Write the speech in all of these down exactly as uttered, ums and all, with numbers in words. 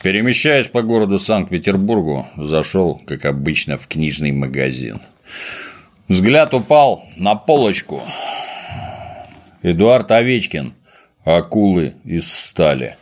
Перемещаясь по городу Санкт-Петербургу, зашел, как обычно, в книжный магазин. Взгляд упал на полочку. Эдуард Овечкин. «Акулы из стали».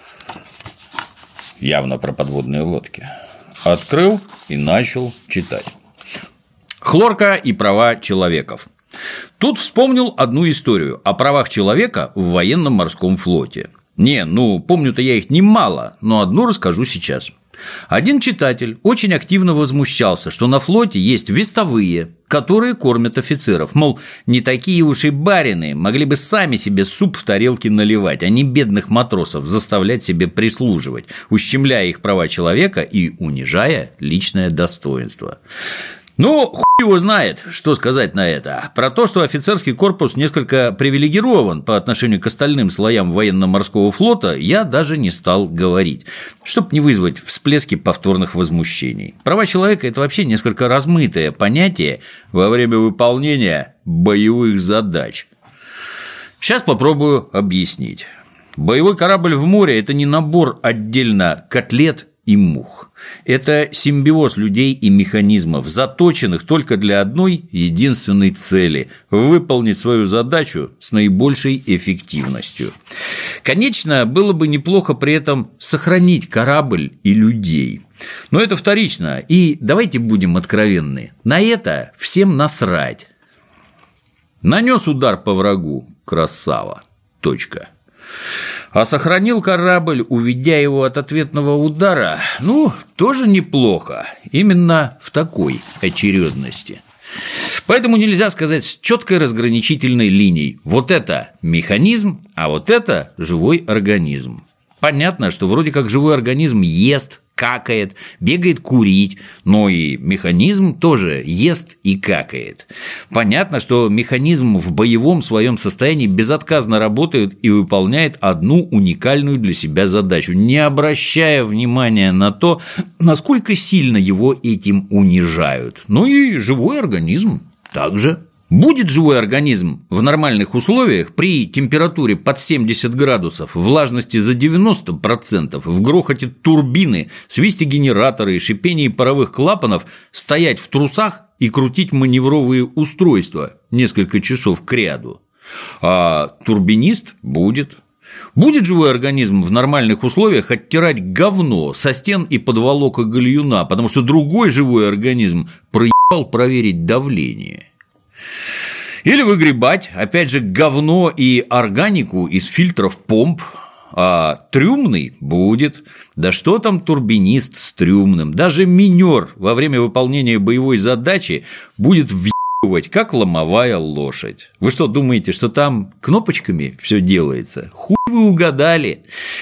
Явно про подводные лодки. Открыл и начал читать. Хлорка и права человеков. Тут вспомнил одну историю о правах человека в военно-морском флоте. Не, ну, помню-то я их немало, но одну расскажу сейчас. Один читатель очень активно возмущался, что на флоте есть вестовые, которые кормят офицеров. Мол, не такие уж и барины, могли бы сами себе суп в тарелке наливать, а не бедных матросов заставлять себе прислуживать, ущемляя их права человека и унижая личное достоинство. Ну, хуй его знает, что сказать на это. Про то, что офицерский корпус несколько привилегирован по отношению к остальным слоям военно-морского флота, я даже не стал говорить, чтобы не вызвать всплески повторных возмущений. Права человека – это вообще несколько размытое понятие во время выполнения боевых задач. Сейчас попробую объяснить. Боевой корабль в море – это не набор отдельно котлет и мух. Это симбиоз людей и механизмов, заточенных только для одной единственной цели – выполнить свою задачу с наибольшей эффективностью. Конечно, было бы неплохо при этом сохранить корабль и людей. Но это вторично, и давайте будем откровенны. На это всем насрать. Нанес удар по врагу – красава. Точка. А сохранил корабль, уведя его от ответного удара, ну, тоже неплохо, именно в такой очередности. Поэтому нельзя сказать с четкой разграничительной линией: вот это механизм, а вот это живой организм. Понятно, что вроде как живой организм ест, какает, бегает курить, но и механизм тоже ест и какает. Понятно, что механизм в боевом своем состоянии безотказно работает и выполняет одну уникальную для себя задачу, не обращая внимания на то, насколько сильно его этим унижают. Ну и живой организм также. Будет живой организм в нормальных условиях при температуре под семьдесят градусов, влажности за девяносто процентов, в грохоте турбины, свисте генератора и шипении паровых клапанов стоять в трусах и крутить маневровые устройства несколько часов кряду? А турбинист будет. Будет живой организм в нормальных условиях оттирать говно со стен и подволока гальюна, потому что другой живой организм проебал проверить давление. Или выгребать, опять же, говно и органику из фильтров помп, а трюмный будет. Да что там турбинист с трюмным? Даже минер во время выполнения боевой задачи будет въебывать, как ломовая лошадь. Вы что, думаете, что там кнопочками все делается? Хуй вы угадали.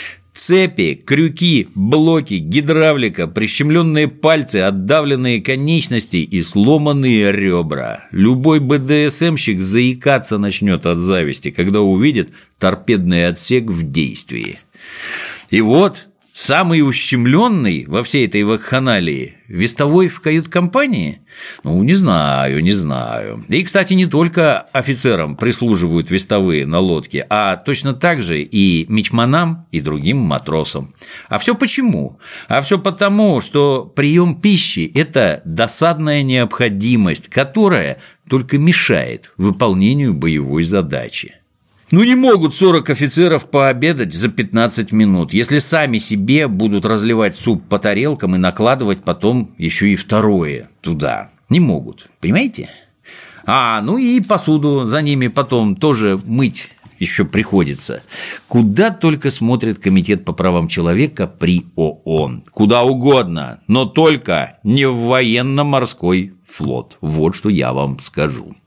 Цепи, крюки, блоки, гидравлика, прищемленные пальцы, отдавленные конечности и сломанные ребра. Любой бэ дэ эс эмщик заикаться начнет от зависти, когда увидит торпедный отсек в действии. И вот самый ущемленный во всей этой вакханалии – вестовой в кают-компании? Ну, не знаю, не знаю. И, кстати, не только офицерам прислуживают вестовые на лодке, а точно так же и мичманам, и другим матросам. А все почему? А все потому, что прием пищи – это досадная необходимость, которая только мешает выполнению боевой задачи. Ну не могут сорок офицеров пообедать за пятнадцать минут, если сами себе будут разливать суп по тарелкам и накладывать потом еще и второе туда. Не могут, понимаете? А, ну и посуду за ними потом тоже мыть еще приходится. Куда только смотрит Комитет по правам человека при ООН. Куда угодно, но только не в военно-морской флот. Вот что я вам скажу.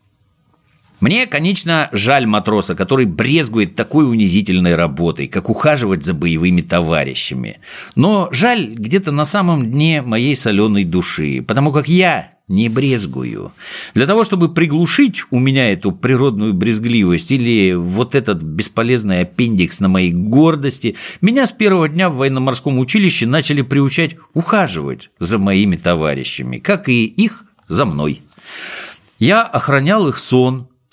Мне, конечно, жаль матроса, который брезгует такой унизительной работой, как ухаживать за боевыми товарищами. Но жаль где-то на самом дне моей соленой души, потому как я не брезгую. Для того, чтобы приглушить у меня эту природную брезгливость или вот этот бесполезный аппендикс на моей гордости, меня с первого дня в военно-морском училище начали приучать ухаживать за моими товарищами, как и их за мной. Я охранял их сон,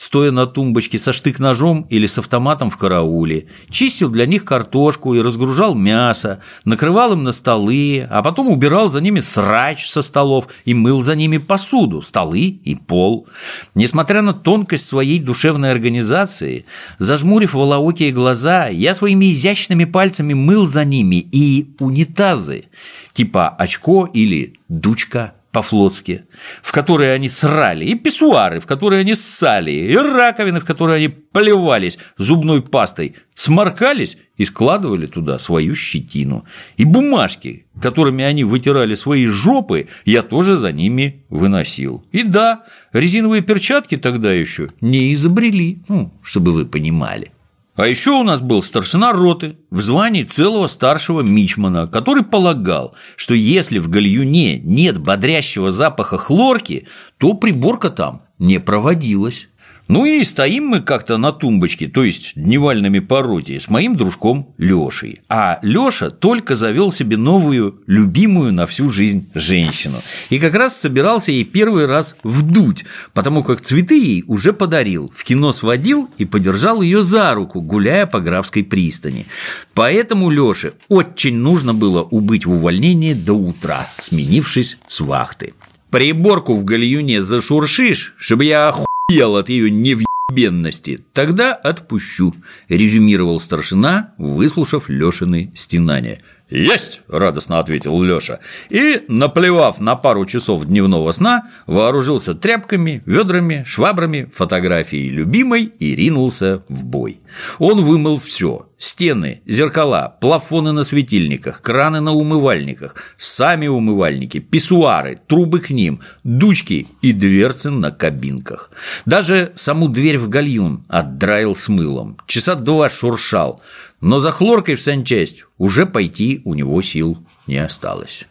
стоя на тумбочке со штык-ножом или с автоматом в карауле, чистил для них картошку и разгружал мясо, накрывал им на столы, а потом убирал за ними срач со столов и мыл за ними посуду, столы и пол. Несмотря на тонкость своей душевной организации, зажмурив волоокие глаза, я своими изящными пальцами мыл за ними и унитазы, типа очко или дучка по-флотски, в которые они срали, и писсуары, в которые они ссали, и раковины, в которые они плевались зубной пастой, сморкались и складывали туда свою щетину. И бумажки, которыми они вытирали свои жопы, я тоже за ними выносил. И да, резиновые перчатки тогда еще не изобрели, ну, чтобы вы понимали. А еще у нас был старшина роты в звании целого старшего мичмана, который полагал, что если в гальюне нет бодрящего запаха хлорки, то приборка там не проводилась. Ну и стоим мы как-то на тумбочке, то есть дневальными по роте, с моим дружком Лёшей. А Лёша только завел себе новую, любимую на всю жизнь женщину. И как раз собирался ей первый раз вдуть, потому как цветы ей уже подарил, в кино сводил и подержал ее за руку, гуляя по Графской пристани. Поэтому Лёше очень нужно было убыть в увольнение до утра, сменившись с вахты. Приборку в гальюне зашуршишь, чтобы я охуел ел от ее невъебенности, тогда отпущу, резюмировал старшина, выслушав Лешины стенания. «Есть!» – радостно ответил Леша. И, наплевав на пару часов дневного сна, вооружился тряпками, ведрами, швабрами, фотографией любимой и ринулся в бой. Он вымыл все – стены, зеркала, плафоны на светильниках, краны на умывальниках, сами умывальники, писсуары, трубы к ним, дучки и дверцы на кабинках. Даже саму дверь в гальюн отдраил с мылом, часа два шуршал. Но за хлоркой в санчасть уже пойти у него сил не осталось.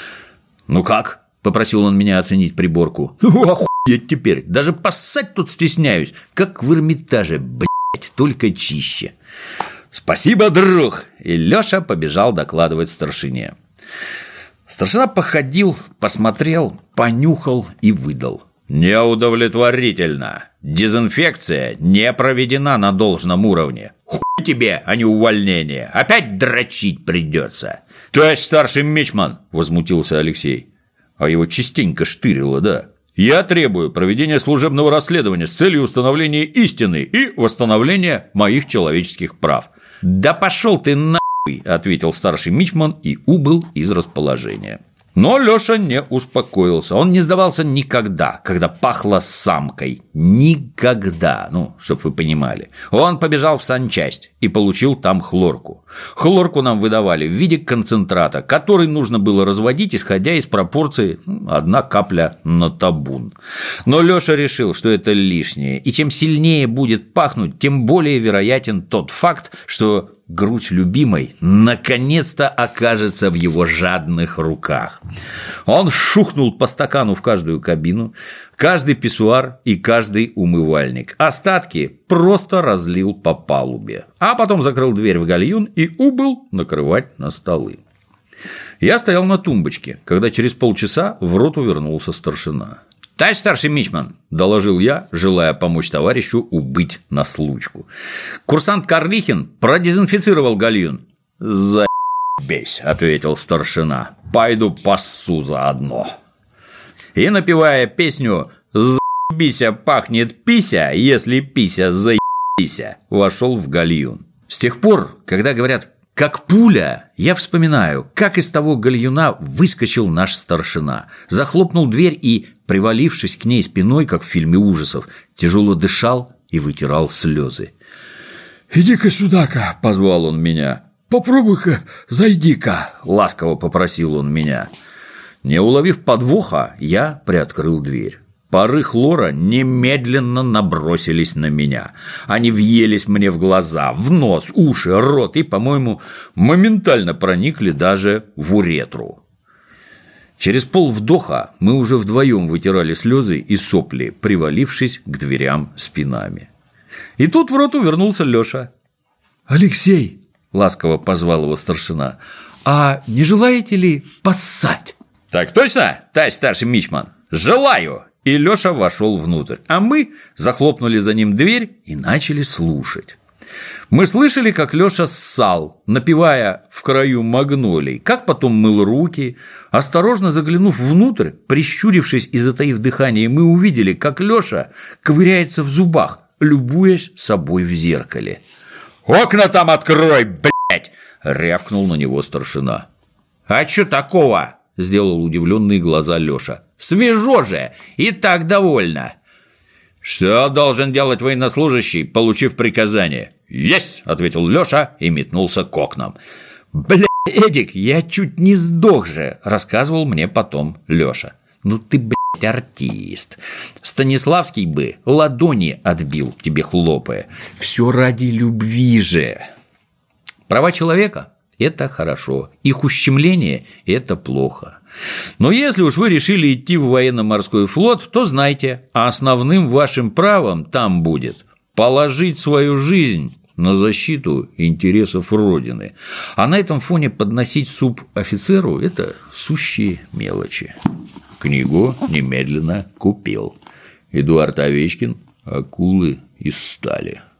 «Ну как?» – попросил он меня оценить приборку. «Ну, охуеть теперь, даже поссать тут стесняюсь, как в Эрмитаже, блядь, только чище». «Спасибо, друг!» И Лёша побежал докладывать старшине. Старшина походил, посмотрел, понюхал и выдал: «Неудовлетворительно. Дезинфекция не проведена на должном уровне. Хуй тебе, а не увольнение. Опять дрочить придется». «Товарищ старший мичман!» – возмутился Алексей. А его частенько штырило, да. «Я требую проведения служебного расследования с целью установления истины и восстановления моих человеческих прав». «Да пошел ты нахуй!» – ответил старший мичман и убыл из расположения. Но Лёша не успокоился, он не сдавался никогда, когда пахло самкой. Никогда, ну, чтоб вы понимали. Он побежал в санчасть и получил там хлорку. Хлорку нам выдавали в виде концентрата, который нужно было разводить, исходя из пропорции одна капля на табун. Но Лёша решил, что это лишнее, и чем сильнее будет пахнуть, тем более вероятен тот факт, что грудь любимой наконец-то окажется в его жадных руках. Он шухнул по стакану в каждую кабину, каждый писсуар и каждый умывальник. Остатки просто разлил по палубе, а потом закрыл дверь в гальюн и убыл накрывать на столы. Я стоял на тумбочке, когда через полчаса в роту вернулся старшина. «Товарищ старший мичман», – доложил я, желая помочь товарищу убыть на случку. «Курсант Карлихин продезинфицировал гальюн». «Заебись», – ответил старшина, – «пойду поссу заодно». И, напевая песню «Заебися пахнет пися, если пися заебися», вошел в гальюн. С тех пор, когда говорят «как пуля», я вспоминаю, как из того гальюна выскочил наш старшина, захлопнул дверь и, привалившись к ней спиной, как в фильме ужасов, тяжело дышал и вытирал слезы. «Иди-ка сюда-ка», – позвал он меня. «Попробуй-ка, зайди-ка», – ласково попросил он меня. Не уловив подвоха, я приоткрыл дверь. Пары хлора немедленно набросились на меня. Они въелись мне в глаза, в нос, уши, рот и, по-моему, моментально проникли даже в уретру. Через полвдоха мы уже вдвоем вытирали слезы и сопли, привалившись к дверям спинами. И тут в роту вернулся Лёша. «Алексей», – ласково позвал его старшина, – «а не желаете ли поссать?» «Так точно, товарищ старший мичман, желаю!» и Лёша вошел внутрь, а мы захлопнули за ним дверь и начали слушать. Мы слышали, как Лёша ссал, напевая «В краю магнолий», как потом мыл руки. Осторожно заглянув внутрь, прищурившись и затаив дыхание, мы увидели, как Лёша ковыряется в зубах, любуясь собой в зеркале. «Окна там открой, блядь!» – рявкнул на него старшина. «А чё такого?» – сделал удивленные глаза Лёша. «Свежо же! И так довольно!» «Что должен делать военнослужащий, получив приказание?» «Есть!» – ответил Лёша и метнулся к окнам. «Бля, Эдик, я чуть не сдох же!» – рассказывал мне потом Лёша. «Ну ты, блядь, артист! Станиславский бы ладони отбил, тебе хлопая. Все ради любви же!» Права человека – это хорошо, их ущемление – это плохо. Но если уж вы решили идти в военно-морской флот, то знайте, основным вашим правом там будет положить свою жизнь на защиту интересов Родины. А на этом фоне подносить суп офицеру – это сущие мелочи. Книгу немедленно купил. Эдуард Овечкин «Акулы из стали».